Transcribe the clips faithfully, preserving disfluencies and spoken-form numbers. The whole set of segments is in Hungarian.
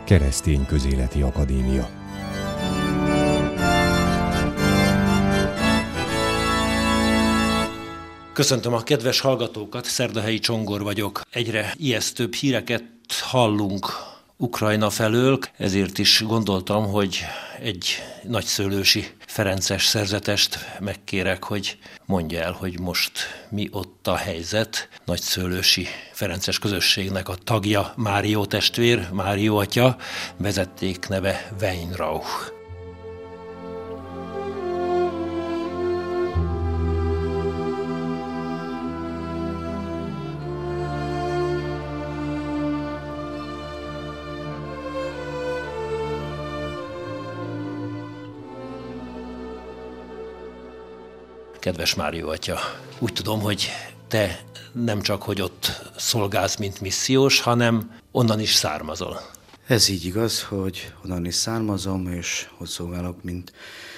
Keresztény Közéleti Akadémia. Köszöntöm a kedves hallgatókat, Szerdahelyi Csongor vagyok. Egyre ijesztőbb híreket hallunk Ukrajna felől, ezért is gondoltam, hogy egy nagyszőlősi ferences szerzetest megkérek, hogy mondja el, hogy most mi ott a helyzet. Nagyszőlősi ferences közösségnek a tagja Márió testvér, Márió atya, vezeték neve Weinrauch. Kedves Márió atya, úgy tudom, hogy te nem csak, hogy ott szolgálsz, mint missziós, hanem onnan is származol. Ez így igaz, hogy onnan is származom, és ott szolgálok, mint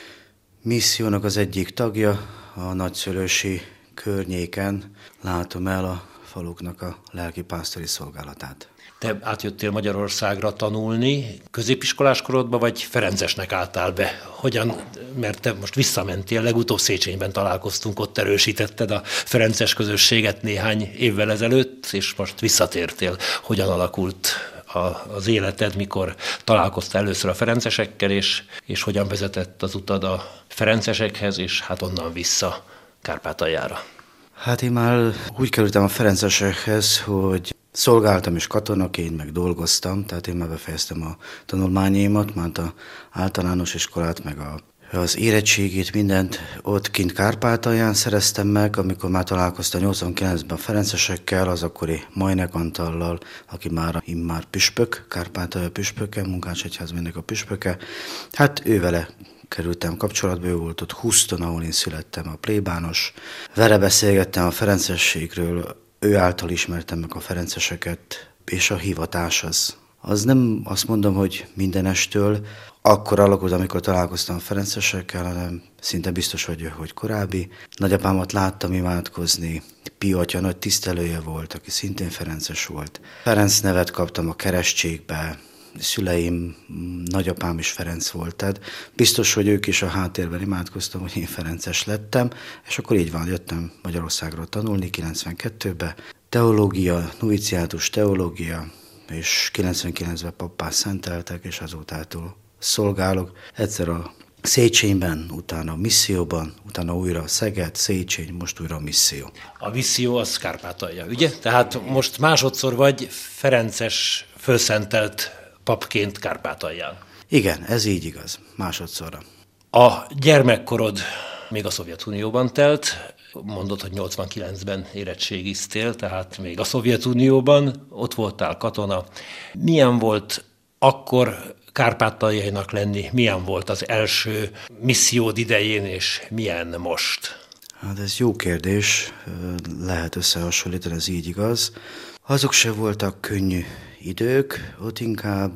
missziónak az egyik tagja. A nagyszőlősi környéken látom el a faluknak a lelkipásztori szolgálatát. Te átjöttél Magyarországra tanulni, középiskolás korodban, vagy ferencesnek álltál be? Hogyan, mert te most visszamentél, legutóbb Széchenyben találkoztunk, ott erősítetted a ferences közösséget néhány évvel ezelőtt, és most visszatértél. Hogyan alakult a, az életed, mikor találkoztál először a ferencesekkel, és, és hogyan vezetett az utad a ferencesekhez, és hát onnan vissza Kárpátaljára? Hát én már úgy kerültem a ferencesekhez, hogy szolgáltam is katonaként, meg dolgoztam, tehát én már befejeztem a tanulmányaimat, már a általános iskolát, meg a, az érettségét, mindent ott kint Kárpátalján szereztem meg, amikor már találkoztam nyolcvankilencben a ferencesekkel, az akkori Majnek Antallal, aki már immár püspök, Kárpátalja püspöke, Munkácsegyházmegynek a püspöke. Hát ő vele kerültem kapcsolatba, ő volt ott Huszton, ahol én születtem, a plébános. Vele beszélgettem a ferencességről, ő által ismertem meg a ferenceseket, és a hivatás az. Az nem azt mondom, hogy mindenestől akkor alakult, amikor találkoztam a ferencesekkel, hanem szinte biztos vagyok, hogy korábbi. Nagyapámat láttam imádkozni, Pio atya nagy tisztelője volt, aki szintén ferences volt. Ferenc nevet kaptam a keresztségbe, szüleim, nagyapám is Ferenc volt, tehát biztos, hogy ők is a háttérben imádkoztam, hogy én ferences lettem, és akkor így van, jöttem Magyarországról tanulni kilencvenkettőben. Teológia, noviciátus teológia, és kilencvenkilencben pappá szenteltek, és azótától szolgálok. Egyszer a Széchenyben, utána a misszióban, utána újra Szeged, Szécheny, most újra a misszió. A misszió az Kárpátalja, ugye? Tehát most másodszor vagy ferences, fölszentelt papként Kárpátalján. Igen, ez így igaz, másodszorra. A gyermekkorod még a Szovjetunióban telt, mondod, hogy nyolcvankilencben érettségiztél, tehát még a Szovjetunióban, ott voltál katona. Milyen volt akkor kárpátaljainak lenni, milyen volt az első missziód idején, és milyen most? Hát ez jó kérdés, lehet összehasonlítani, ez így igaz. Azok se voltak könnyű idők, ott inkább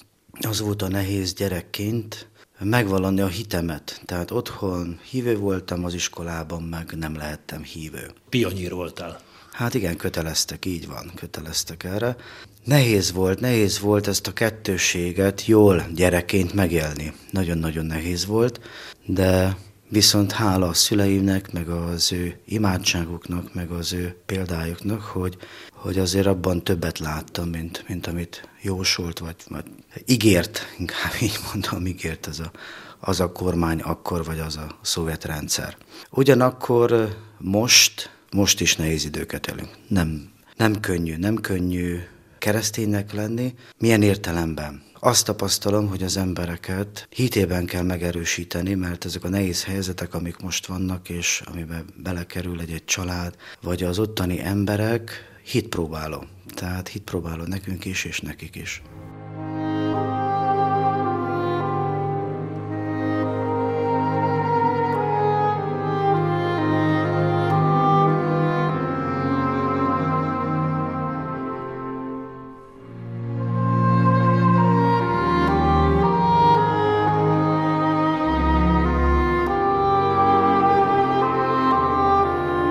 az volt a nehéz gyerekként megvallani a hitemet. Tehát otthon hívő voltam, az iskolában meg nem lehettem hívő. Pionýr voltál. Hát igen, köteleztek, így van, köteleztek erre. Nehéz volt, nehéz volt ezt a kettősséget jól gyerekként megélni. Nagyon-nagyon nehéz volt, de viszont hála a szüleimnek, meg az ő imádságuknak, meg az ő példájuknak, hogy, hogy azért abban többet láttam, mint, mint amit jósolt, vagy, vagy ígért, inkább így mondom, ígért az a, az a kormány akkor, vagy az a szovjet rendszer. Ugyanakkor most, most is nehéz időket élünk. Nem, nem könnyű, nem könnyű kereszténynek lenni. Milyen értelemben? Azt tapasztalom, hogy az embereket hitében kell megerősíteni, mert ezek a nehéz helyzetek, amik most vannak, és amiben belekerül egy-egy család, vagy az ottani emberek, hitpróbáló. Tehát hitpróbáló nekünk is, és nekik is.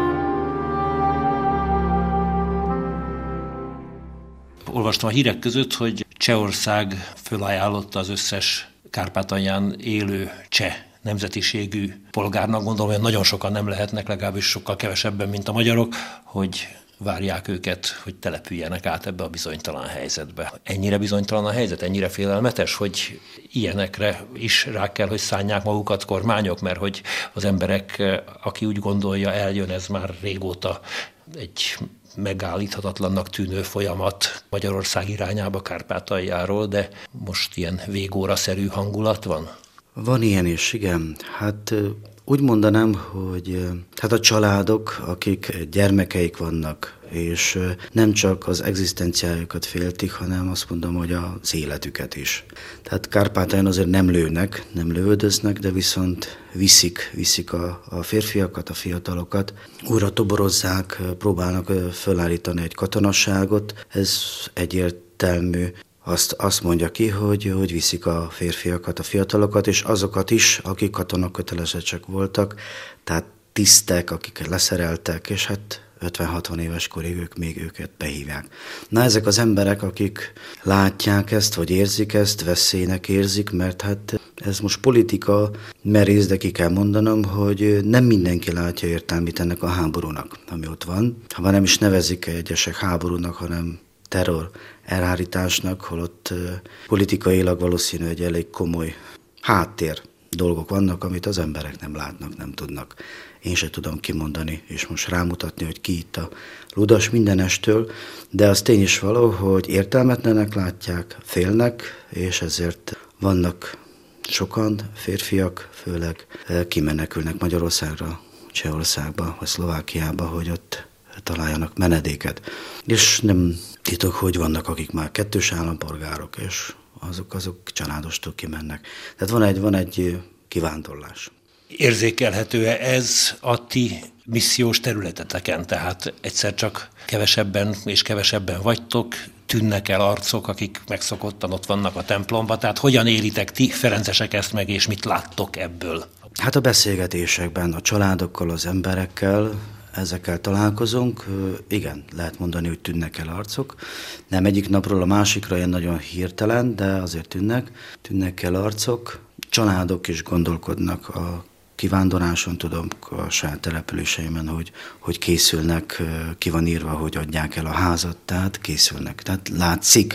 Olvastam a hírek között, hogy Csehország fölajánlotta az összes Kárpátalján élő cseh nemzetiségű polgárnak, gondolom, hogy nagyon sokan nem lehetnek, legalábbis sokkal kevesebben, mint a magyarok, hogy várják őket, hogy települjenek át ebbe a bizonytalan helyzetbe. Ennyire bizonytalan a helyzet, ennyire félelmetes, hogy ilyenekre is rá kell, hogy szánják magukat kormányok, mert hogy az emberek, aki úgy gondolja, eljön, ez már régóta egy megállíthatatlannak tűnő folyamat Magyarország irányába Kárpátaljáról, de most ilyen végóra-szerű hangulat van? Van ilyen is, igen. Hát úgy mondanám, hogy hát a családok, akik gyermekeik vannak, és nem csak az egzisztenciájukat féltik, hanem azt mondom, hogy az életüket is. Tehát Kárpátalján azért nem lőnek, nem lövöldöznek, de viszont viszik, viszik a, a férfiakat, a fiatalokat. Újra toborozzák, próbálnak fölállítani egy katonasságot. Ez egyértelmű. Azt, azt mondja ki, hogy, hogy viszik a férfiakat, a fiatalokat, és azokat is, akik katonakötelezettek voltak, tehát tisztek, akiket leszereltek, és hát ötven-hatvan éves korig ők még őket behívják. Na ezek az emberek, akik látják ezt, vagy érzik ezt, veszélynek érzik, mert hát ez most politika merész, de ki kell mondanom, hogy nem mindenki látja értelmét ennek a háborúnak, ami ott van. Ha nem is nevezik egyesek háborúnak, hanem terror elhárításnak, holott politikailag valószínű, hogy elég komoly háttér dolgok vannak, amit az emberek nem látnak, nem tudnak. Én se tudom kimondani, és most rámutatni, hogy ki itt a ludas mindenestől, de az tény is való, hogy értelmetlenek látják, félnek, és ezért vannak sokan, férfiak főleg, kimenekülnek Magyarországra, Csehországba, vagy Szlovákiába, hogy ott találjanak menedéket. És nem titok, hogy vannak, akik már kettős állampolgárok, és azok, azok családostól kimennek. Tehát van egy, van egy kivándorlás. Érzékelhető-e ez a ti missziós területeteken? Tehát egyszer csak kevesebben és kevesebben vagytok, tűnnek el arcok, akik megszokottan ott vannak a templomba. Tehát hogyan élitek ti, ferencesek, ezt meg, és mit láttok ebből? Hát a beszélgetésekben, a családokkal, az emberekkel, ezekkel találkozunk. Igen, lehet mondani, hogy tűnnek el arcok. Nem egyik napról a másikra ilyen nagyon hirtelen, de azért tűnnek. Tűnnek el arcok. Családok is gondolkodnak a kivándoráson, tudom, a saját településeimen, hogy, hogy készülnek, ki van írva, hogy adják el a házat, tehát készülnek. Tehát látszik,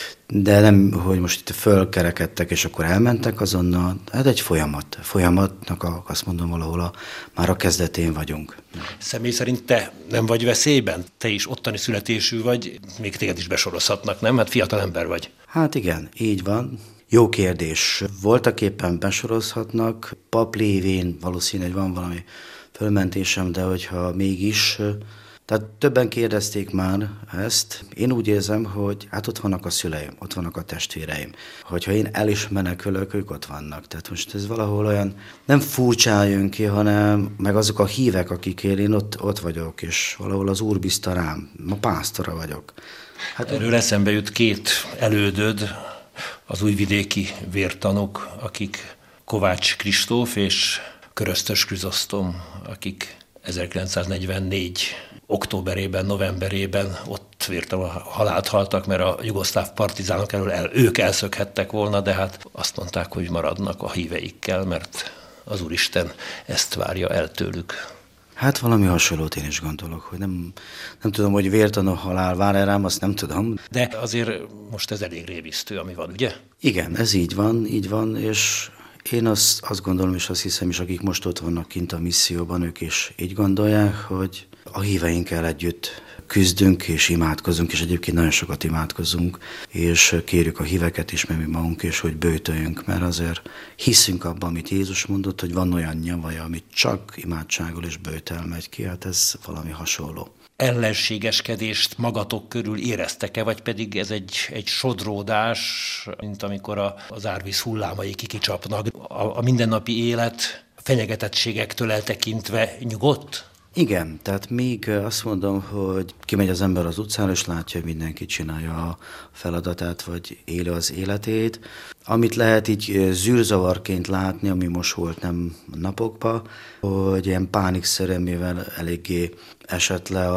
de nem, hogy most itt fölkerekedtek, és akkor elmentek azonnal. Hát egy folyamat. Folyamatnak a, azt mondom, valahol a, már a kezdetén vagyunk. Személy szerint te nem vagy veszélyben? Te is ottani születésű vagy, még téged is besorozhatnak, nem? Hát fiatal ember vagy. Hát igen, így van. Jó kérdés. Voltak éppen besorozhatnak, pap lévén valószínű, hogy van valami fölmentésem, de hogyha mégis, tehát többen kérdezték már ezt. Én úgy érzem, hogy hát ott vannak a szüleim, ott vannak a testvéreim. Hogyha én el is menekülök, ők ott vannak. Tehát most ez valahol olyan, nem furcsán jön ki, hanem meg azok a hívek, akikért én ott, ott vagyok, és valahol az Úr bízta rám, ma pásztora vagyok. Hát erről eszembe jut két elődöd, az újvidéki vértanúk, akik Kovács Kristóf és Köröztös Krizosztom, akik ezerkilencszáznegyvennégy októberében, novemberében ott vértanú halált haltak, mert a jugoszláv partizánok elől el, ők elszökhettek volna, de hát azt mondták, hogy maradnak a híveikkel, mert az Úristen ezt várja el tőlük. Hát valami hasonlót én is gondolok, hogy nem, nem tudom, hogy vértanú halál vár-e rám, azt nem tudom. De azért most ez elég rémisztő, ami van, ugye? Igen, ez így van, így van, és én azt, azt gondolom, és azt hiszem is, akik most ott vannak kint a misszióban, ők is így gondolják, hogy a híveinkkel együtt küzdünk és imádkozunk, és egyébként nagyon sokat imádkozunk, és kérjük a híveket is, mert mi magunk is, hogy böjtöljünk, mert azért hiszünk abban, amit Jézus mondott, hogy van olyan nyavaja, amit csak imádsággal és böjtel megy ki, hát ez valami hasonló. Ellenségeskedést magatok körül éreztek-e, vagy pedig ez egy, egy sodródás, mint amikor a, az árvíz hullámai kikicsapnak? A, a mindennapi élet fenyegetettségektől eltekintve nyugodt? Igen, tehát még azt mondom, hogy kimegy az ember az utcára, és látja, hogy mindenki csinálja a feladatát, vagy éli az életét. Amit lehet így zűrzavarként látni, ami most volt nem napokban, hogy ilyen pánikszerűen, mivel eléggé esett le a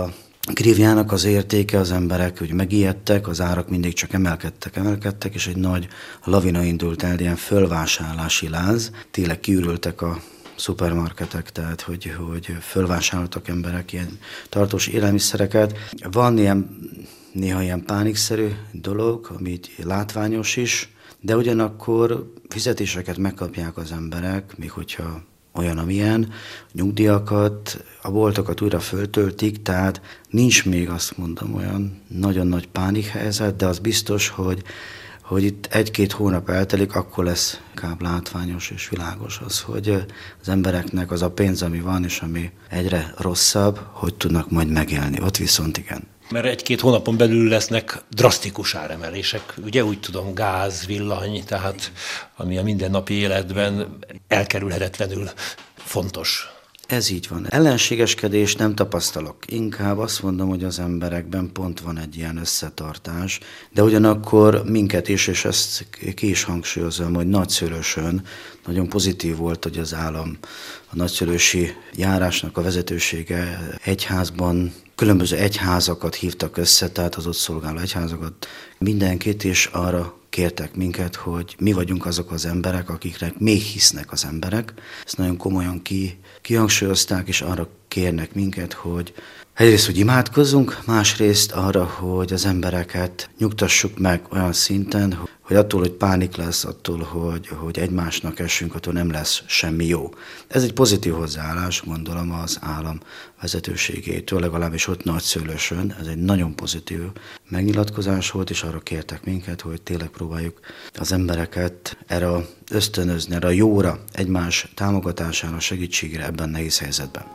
grívjának az értéke, az emberek úgy megijedtek, az árak mindig csak emelkedtek, emelkedtek, és egy nagy lavina indult el, ilyen fölvásárlási láz. Tényleg kiürültek a szupermarketek, tehát hogy, hogy fölvásároltak emberek ilyen tartós élelmiszereket. Van ilyen, néha ilyen pánikszerű dolog, amit látványos is, de ugyanakkor fizetéseket megkapják az emberek, még hogyha olyan, amilyen, nyugdíjakat, a boltokat újra föltöltik, tehát nincs még, azt mondom, olyan nagyon nagy pánikhelyzet, de az biztos, hogy, hogy itt egy-két hónap eltelik, akkor lesz inkább látványos és világos az, hogy az embereknek az a pénz, ami van, és ami egyre rosszabb, hogy tudnak majd megélni. Ott viszont igen. Mert egy-két hónapon belül lesznek drasztikus áremelések, ugye úgy tudom, gáz, villany, tehát ami a mindennapi életben elkerülhetetlenül fontos. Ez így van. Ellenségeskedést nem tapasztalok. Inkább azt mondom, hogy az emberekben pont van egy ilyen összetartás, de ugyanakkor minket is, és ezt ki is hangsúlyozom, hogy Nagyszőlősön nagyon pozitív volt, hogy az állam a nagyszőlősi járásnak a vezetősége egyházban különböző egyházakat hívtak össze, tehát az ott szolgáló egyházakat, mindenkit, és arra kértek minket, hogy mi vagyunk azok az emberek, akiknek még hisznek az emberek. Ezt nagyon komolyan ki, kihangsúlyozták, és arra kérnek minket, hogy egyrészt, hogy imádkozzunk, másrészt arra, hogy az embereket nyugtassuk meg olyan szinten, hogy attól, hogy pánik lesz, attól, hogy, hogy egymásnak essünk, attól nem lesz semmi jó. Ez egy pozitív hozzáállás, gondolom, az állam vezetőségétől, legalábbis ott Nagyszőlősön. Ez egy nagyon pozitív megnyilatkozás volt, és arra kértek minket, hogy tényleg próbáljuk az embereket erre ösztönözni, erre a jóra, egymás támogatására, segítségére ebben nehéz helyzetben.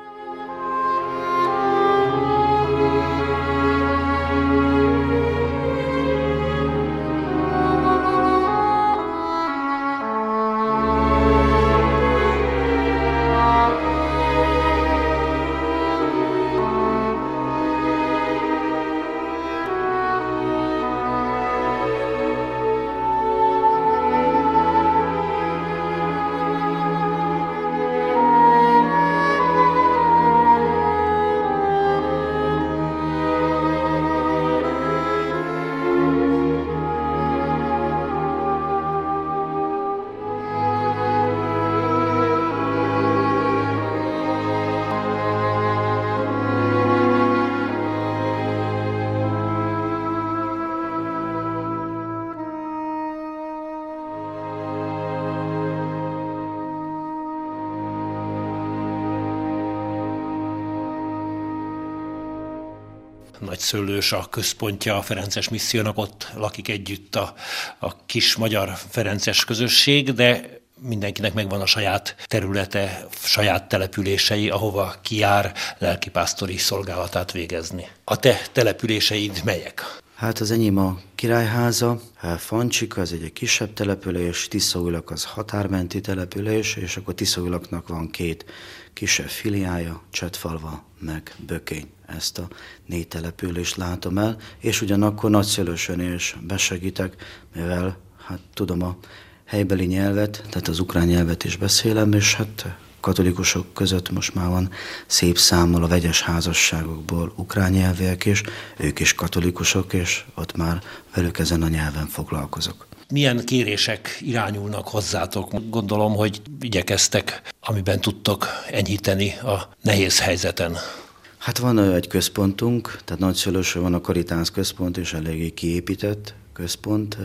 Nagyszőlős a központja a ferences missziónak, ott lakik együtt a, a kis magyar ferences közösség, de mindenkinek megvan a saját területe, saját települései, ahova kijár lelkipásztori szolgálatát végezni. A te településeid melyek? Hát az enyém a Királyháza, Fancsika, ez egy kisebb település, Tiszaújlak az határmenti település, és akkor Tiszaújlaknak van két kisebb filiája, Csetfalva meg Bökény. Ezt a négy települést látom el, és ugyanakkor Nagyszőlősön is besegítek, mivel hát tudom a helybeli nyelvet, tehát az ukrán nyelvet is beszélem, és hát katolikusok között most már van szép számmal a vegyes házasságokból ukrán nyelvűek is, ők is katolikusok, és ott már velük ezen a nyelven foglalkozok. Milyen kérések irányulnak hozzátok? Gondolom, hogy igyekeztek, amiben tudtok enyhíteni a nehéz helyzeten. Hát van egy központunk, tehát Nagyszőlősön van a Caritas központ, és eléggé kiépített központ.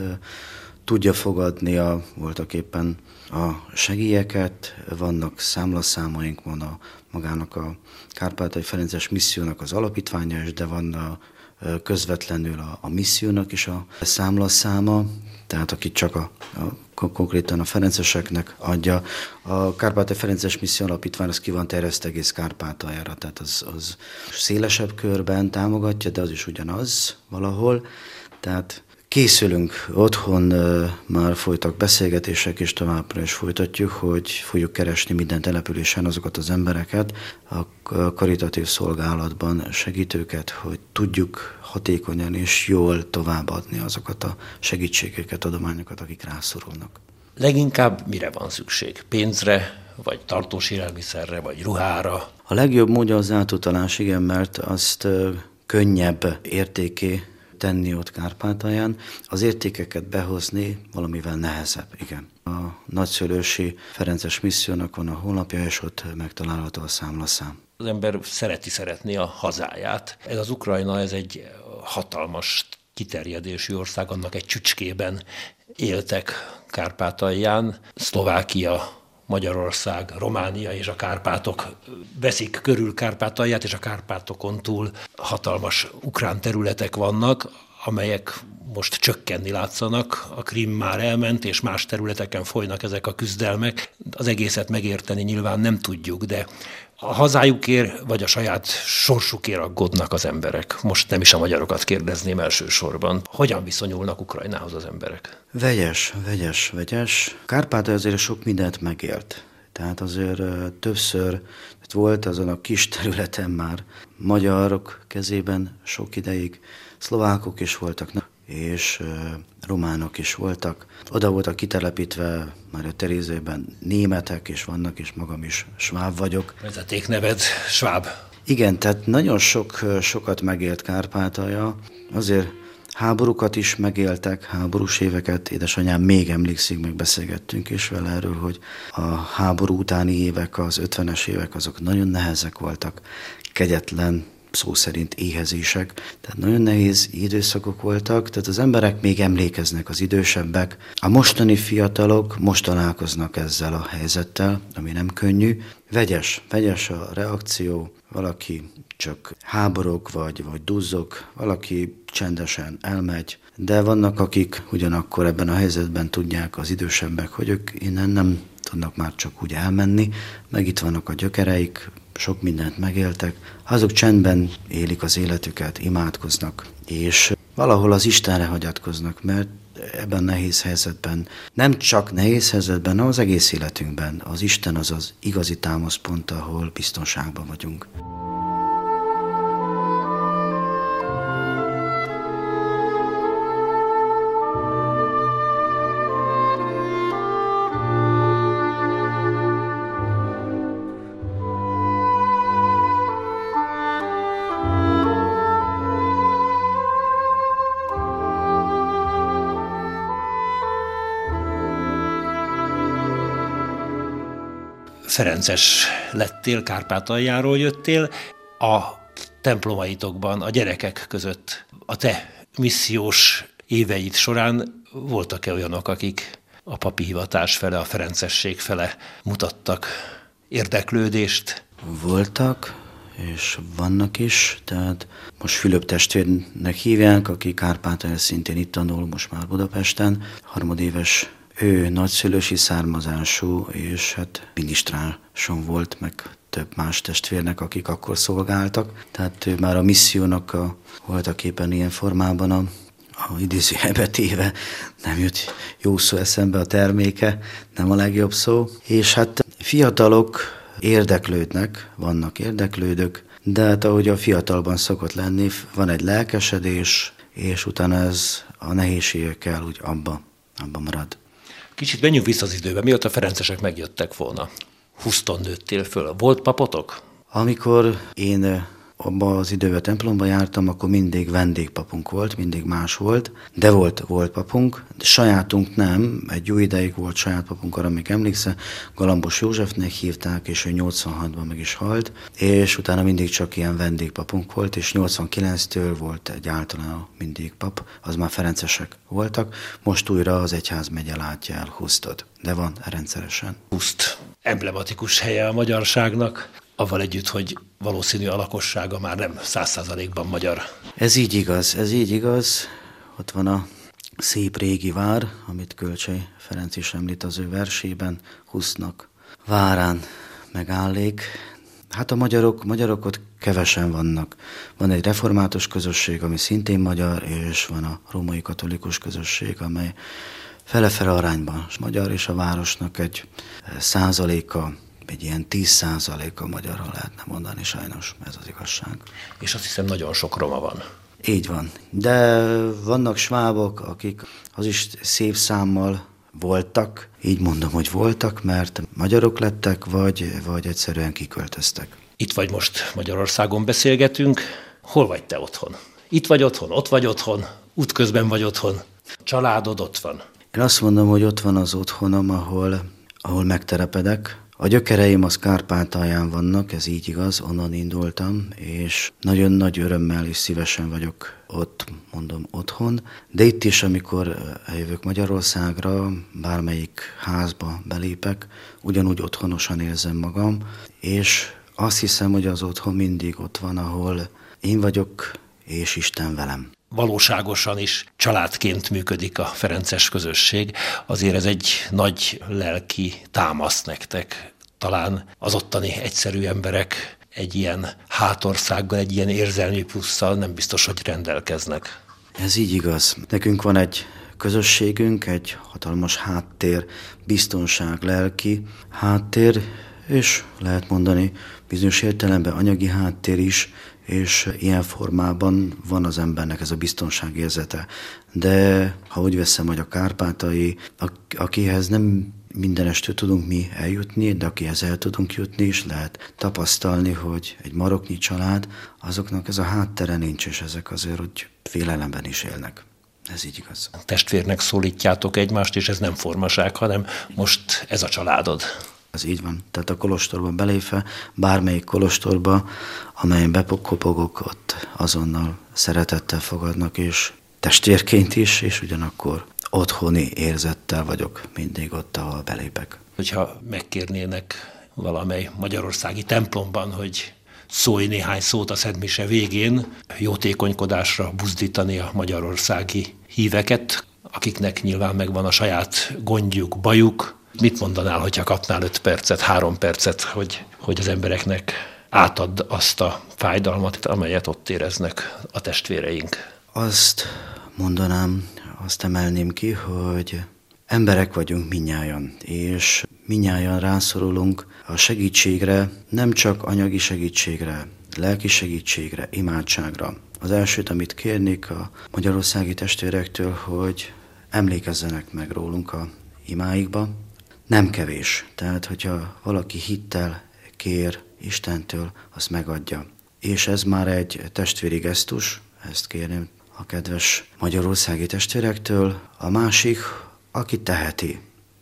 Tudja fogadni a, voltak éppen a segélyeket, vannak számlaszámaink, van a magának a Kárpátaljai Ferences missziónak az alapítványa is, de van a, közvetlenül a, a missziónak is a számlaszáma, tehát aki csak a, a konkrétan a ferenceseknek adja. A Kárpátaljai Ferences Misszió Alapítvány az ki van terjesztve egész Kárpátaljára, tehát az, az szélesebb körben támogatja, de az is ugyanaz valahol. Tehát készülünk otthon, már folytak beszélgetések, és továbbra is folytatjuk, hogy fogjuk keresni minden településen azokat az embereket, a karitatív szolgálatban segítőket, hogy tudjuk hatékonyan és jól továbbadni azokat a segítségeket, adományokat, akik rászorulnak. Leginkább mire van szükség? Pénzre, vagy tartós élelmiszerre, vagy ruhára? A legjobb módja az átutalás, igen, mert azt ö, könnyebb értéké tenni ott Kárpátalján, az értékeket behozni valamivel nehezebb, igen. A nagyszülősi Ferences missziónak van a honlapja, és ott megtalálható a számlaszám. Az ember szereti szeretni a hazáját. Ez az Ukrajna, ez egy hatalmas kiterjedésű ország, annak egy csücskében éltek Kárpátalján. Szlovákia, Magyarország, Románia és a Kárpátok veszik körül Kárpátalját, és a Kárpátokon túl hatalmas ukrán területek vannak, amelyek most csökkenni látszanak. A Krím már elment, és más területeken folynak ezek a küzdelmek. Az egészet megérteni nyilván nem tudjuk, de a hazájukért vagy a saját sorsukért aggódnak az emberek. Most nem is a magyarokat kérdezném elsősorban. Hogyan viszonyulnak Ukrajnához az emberek? Vegyes, vegyes, vegyes. Kárpátalja azért sok mindent megélt. Tehát azért többször volt azon a kis területen már magyarok kezében sok ideig, szlovákok is voltak, és románok is voltak. Oda voltak kitelepítve már a Terézőben németek is vannak, és magam is sváb vagyok. Vezeték neved sváb. Igen, tehát nagyon sok, sokat megélt Kárpátalja. Azért háborúkat is megéltek, háborús éveket. Édesanyám még emlékszik, meg beszélgettünk is vele erről, hogy a háború utáni évek, az ötvenes évek, azok nagyon nehezek voltak, kegyetlen, szó szerint éhezések, tehát nagyon nehéz időszakok voltak, tehát az emberek még emlékeznek, az idősebbek. A mostani fiatalok most találkoznak ezzel a helyzettel, ami nem könnyű. Vegyes, vegyes a reakció, valaki csak háborog vagy, vagy duzzog, valaki csendesen elmegy, de vannak, akik ugyanakkor ebben a helyzetben tudják, az idősebbek, hogy ők innen nem tudnak már csak úgy elmenni, meg itt vannak a gyökereik, sok mindent megéltek, azok csendben élik az életüket, imádkoznak, és valahol az Istenre hagyatkoznak, mert ebben a nehéz helyzetben, nem csak nehéz helyzetben, hanem az egész életünkben az Isten az az igazi támaszpont, ahol biztonságban vagyunk. Ferences lettél, Kárpátaljáról jöttél. A templomaitokban, a gyerekek között a te missziós éveid során voltak-e olyanok, akik a papi hivatás fele, a ferencesség fele mutattak érdeklődést? Voltak, és vannak is, tehát most Fülöp testvérnek hívják, aki Kárpátalján szintén itt tanul, most már Budapesten, harmadéves. Ő nagyszülősi származású, és hát minisztráson volt, meg több más testvérnek, akik akkor szolgáltak. Tehát ő már a missziónak a, voltak éppen ilyen formában a, a idézőjelbe téve, nem jött jó szó eszembe a terméke, nem a legjobb szó. És hát fiatalok érdeklődnek, vannak érdeklődők, de hát ahogy a fiatalban szokott lenni, van egy lelkesedés, és utána ez a nehézségekkel úgy abba, abba marad. Kicsit menjünk vissza az időbe. Mióta a ferencesek megjöttek volna? Húszton nőttél föl. Volt papotok? Amikor én abban az időben templomba jártam, akkor mindig vendégpapunk volt, mindig más volt, de volt, volt papunk, de sajátunk nem, egy jó ideig volt saját papunk, arra még emlékszem, Galambos Józsefnek hívták, és ő nyolcvanhatban meg is halt, és utána mindig csak ilyen vendégpapunk volt, és nyolcvankilenctől volt egy általán mindig pap, az már ferencesek voltak, most újra az egyházmegye látja el Husztot, de van rendszeresen. Huszt emblematikus helye a magyarságnak, avval együtt, hogy valószínű a lakossága már nem száz százalékban magyar. Ez így igaz, ez így igaz. Ott van a szép régi vár, amit Kölcsey Ferenc is említ az ő versében, Husznak várán megállék. Hát a magyarok, magyarok ott kevesen vannak. Van egy református közösség, ami szintén magyar, és van a római katolikus közösség, amely fele-fele arányban magyar, és a városnak egy százaléka, egy ilyen tíz százaléka magyarra lehetne mondani, sajnos ez az igazság. És azt hiszem nagyon sok roma van. Így van. De vannak svábok, akik az is szép számmal voltak, így mondom, hogy voltak, mert magyarok lettek, vagy, vagy egyszerűen kiköltöztek. Itt vagy most Magyarországon beszélgetünk. Hol vagy te otthon? Itt vagy otthon, ott vagy otthon, útközben vagy otthon. Családod ott van. Én azt mondom, hogy ott van az otthonom, ahol, ahol megterepedek. A gyökereim az Kárpátalján vannak, ez így igaz, onnan indultam, és nagyon nagy örömmel és szívesen vagyok ott, mondom, otthon. De itt is, amikor eljövök Magyarországra, bármelyik házba belépek, ugyanúgy otthonosan érzem magam, és azt hiszem, hogy az otthon mindig ott van, ahol én vagyok, és Isten velem. Valóságosan is családként működik a ferences közösség. Azért ez egy nagy lelki támasz nektek. Talán az ottani egyszerű emberek egy ilyen hátországgal, egy ilyen érzelmi plusszal nem biztos, hogy rendelkeznek. Ez így igaz. Nekünk van egy közösségünk, egy hatalmas háttér, biztonság, lelki háttér, és lehet mondani bizonyos értelemben anyagi háttér is, és ilyen formában van az embernek ez a biztonságérzete. De ha úgy veszem, hogy a kárpátai, akihez nem mindenestől tudunk mi eljutni, de akihez el tudunk jutni, és lehet tapasztalni, hogy egy maroknyi család, azoknak ez a háttere nincs, és ezek azért, hogy félelemben is élnek. Ez így igaz. Testvérnek szólítjátok egymást, és ez nem formaság, hanem most ez a családod. Ez így van. Tehát a kolostorba belépve, bármelyik kolostorba, amelyen bepokopogok, ott azonnal szeretettel fogadnak, és testvérként is, és ugyanakkor otthoni érzettel vagyok mindig ott, ahol belépek. Hogyha megkérnének valamely magyarországi templomban, hogy szólj néhány szót a Szentmise végén, jótékonykodásra buzdítani a magyarországi híveket, akiknek nyilván megvan a saját gondjuk, bajuk, mit mondanál, hogyha kapnál öt percet, három percet, hogy, hogy az embereknek átadd azt a fájdalmat, amelyet ott éreznek a testvéreink? Azt mondanám, azt emelném ki, hogy emberek vagyunk mindnyájan, és mindnyájan rászorulunk a segítségre, nem csak anyagi segítségre, lelki segítségre, imádságra. Az elsőt, amit kérnék a magyarországi testvérektől, hogy emlékezzenek meg rólunk a imáikba. Nem kevés, tehát hogyha valaki hittel kér Istentől, azt megadja. És ez már egy testvéri gesztus, ezt kérném a kedves magyarországi testvérektől. A másik, aki teheti,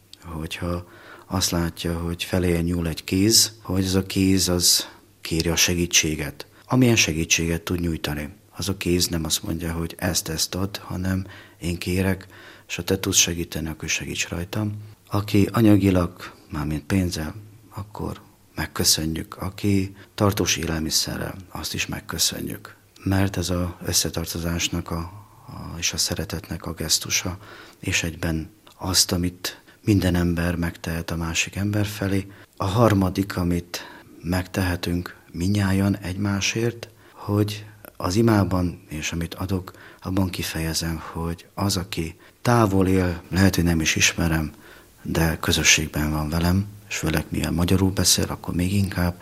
hogyha azt látja, hogy felé nyúl egy kéz, hogy ez a kéz az kéri a segítséget. Amilyen segítséget tud nyújtani. Az a kéz nem azt mondja, hogy ezt, ezt ad, hanem én kérek, és ha te tudsz segíteni, akkor segíts rajtam. Aki anyagilag, mármint pénzzel, akkor megköszönjük. Aki tartós élelmiszerrel, azt is megköszönjük. Mert ez az összetartozásnak a, a, és a szeretetnek a gesztusa, és egyben azt, amit minden ember megtehet a másik ember felé. A harmadik, amit megtehetünk mindnyájan egymásért, hogy az imában, és amit adok, abban kifejezem, hogy az, aki távol él, lehet, hogy nem is ismerem, de közösségben van velem, és főleg mivel magyarul beszél, akkor még inkább,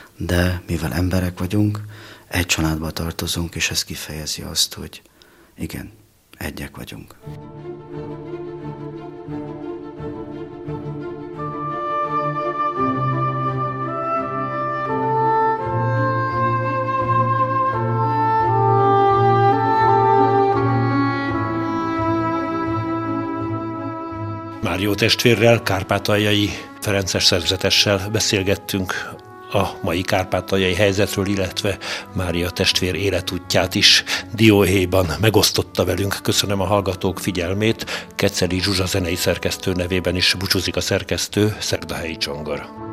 de mivel emberek vagyunk, egy családba tartozunk, és ez kifejezi azt, hogy igen, egyek vagyunk. Márió testvérrel, kárpátaljai ferences szerzetessel beszélgettünk a mai kárpátaljai helyzetről, illetve Mária testvér életútját is dióhéjban megosztotta velünk. Köszönöm a hallgatók figyelmét. Keceli Zsuzsa zenei szerkesztő nevében is búcsúzik a szerkesztő, Szerdahelyi Csongor.